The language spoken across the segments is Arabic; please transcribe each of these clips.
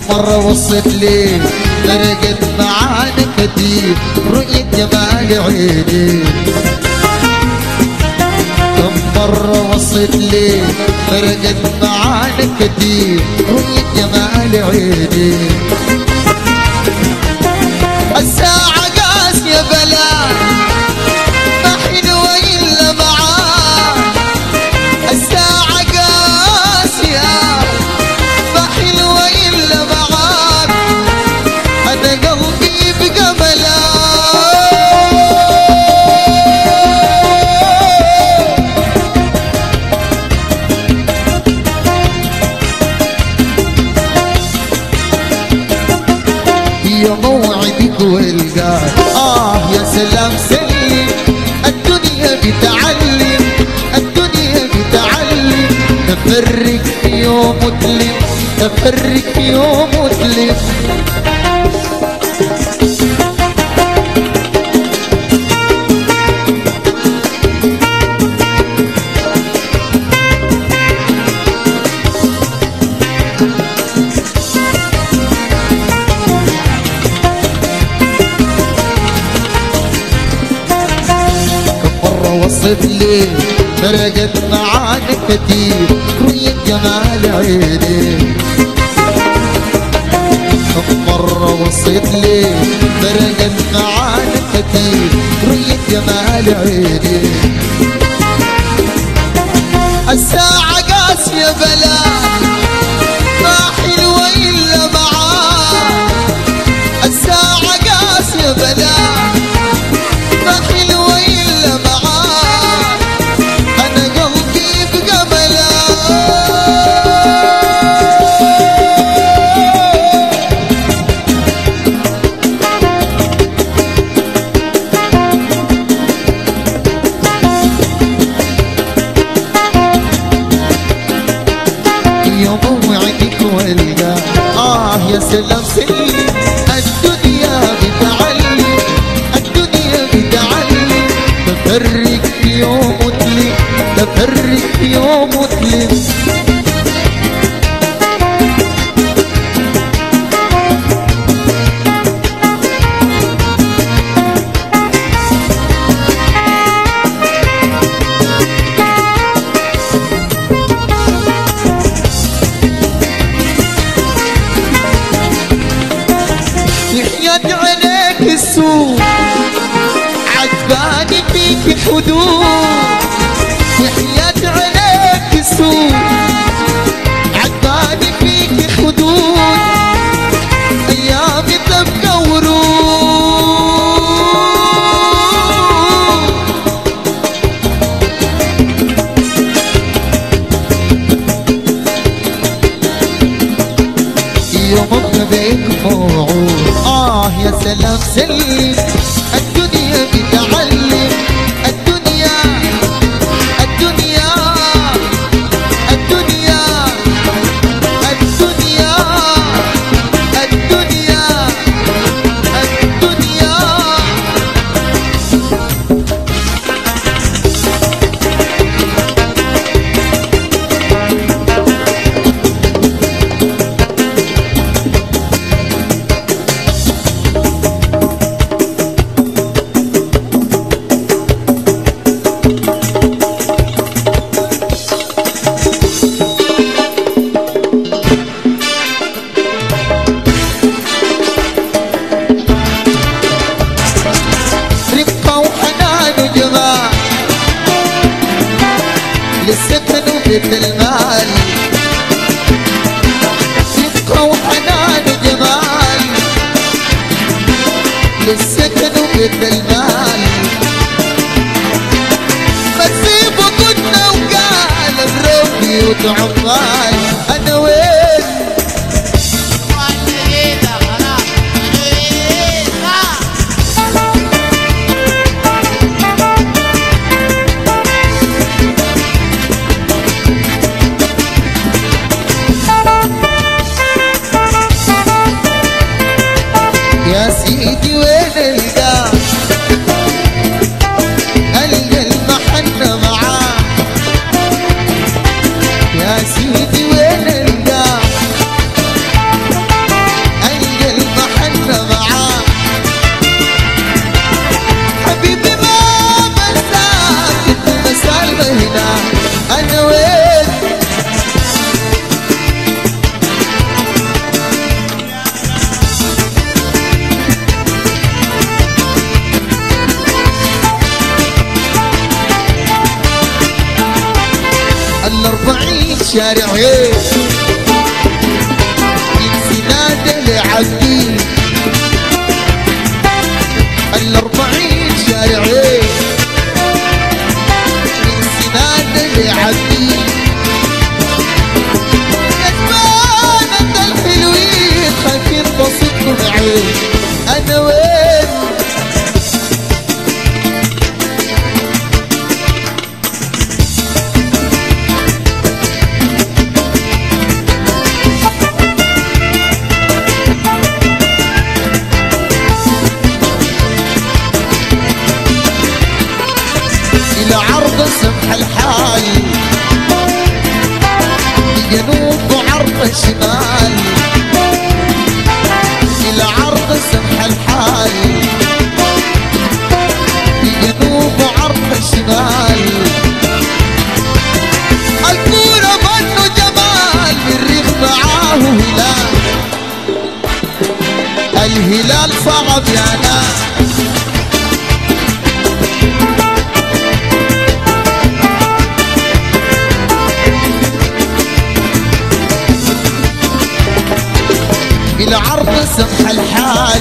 مرة وصلت لي فرقت معانا كتير رؤية جمال عيني. كم مرة وصلت لي فرقت معانا كتير رؤية جمال عيني. الساعة قاسية بلا ما حلوة إلا معاك. الساعة قاسية ما حلوة إلا معاك. أنا قلبي بقى ملاك. يا موعدك والقاك يا سلام سلم. الدنيا بتعلم الدنيا بتعلم. تفرق في يوم وتلم تفرق في يوم وتلم. وصلت لي فرقت معانا كتير رؤية جمال عيني. مرة وصلت لي فرقت معانا كتير رؤية جمال عيني. الساعة قاسية بلا ما حلوة إلا معاك. الساعة قاسية بلا ما حلوة إلا معاك. يا سلام سلم. الدنيا بتعلم الدنيا بتعلم. تفرق في يوم وتلم تفرق في يوم وتلم. عليك السوق عجباني فيك حدود. وحياة عليك السوق عجباني فيك حدود. ايامي تبقى ورود. يومك بيك موعود. يا سلام سلم. الدنيا بتعلم الدنيا الدنيا الدنيا الدنيا الدنيا الدنيا. للسكن وبيت المال رفقة وحنان وجمال. للسكن وبيت المال بسيبه كنا وقال الروبي وتعمال. انا وين يا سيدي وين القى المحنة معاه. يا سيدي وين القى شارعين انسداد لعبدين 40 شارعين انسداد لعبدين نتمنى الحلوين خايفين بصيتكم عين انا وين سمح الحال جنوب وعرض شمال إلى عرض سمح الحال جنوب وعرض شمال الكورة منه جمال بالريف معاه هلال الهلال صعب يا ناس العرض سمح الحال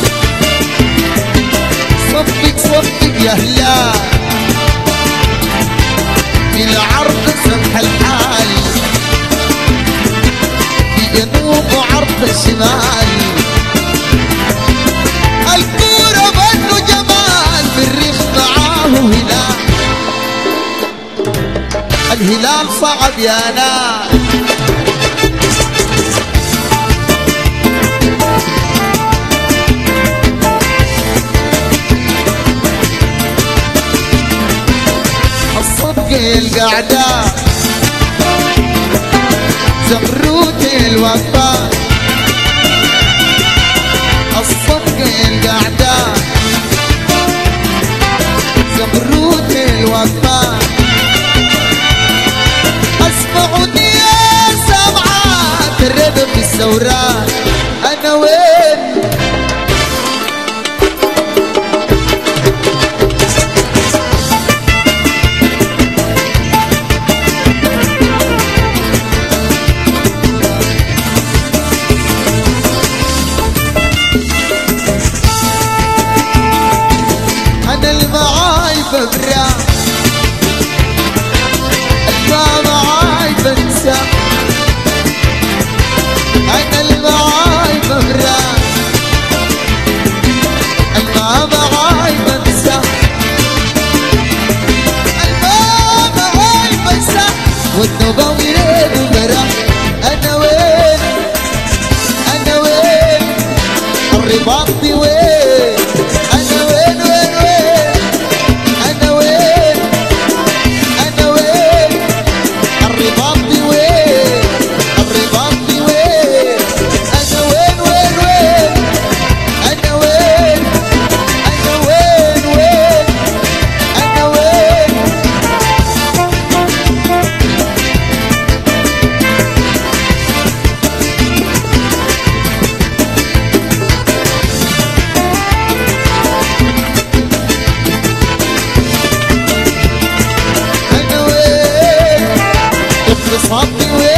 صفق صفق يا هلال العرض سمح الحال في جنوب وعرض الشمال الكورة منه جمال بالريف معاه هلال الهلال صعب يا ناس القعدة زمروت الوفاء الصدق القعدة زمروت الوفاء اسمعوني يا سمعات الردى في الثورات انا وين ببرا المعاي بنسى أنا المعاي ببرا المعاي بنسى المعاي بنسى والنوبة ويريد برا أنا وين أنا وين الرباط دي وين أنا وين وين وين أنا وين أنا وين الرباط دي وين الرباط دي وين أنا وين وين وين أنا وين أنا وين وين أنا وين اقتصادي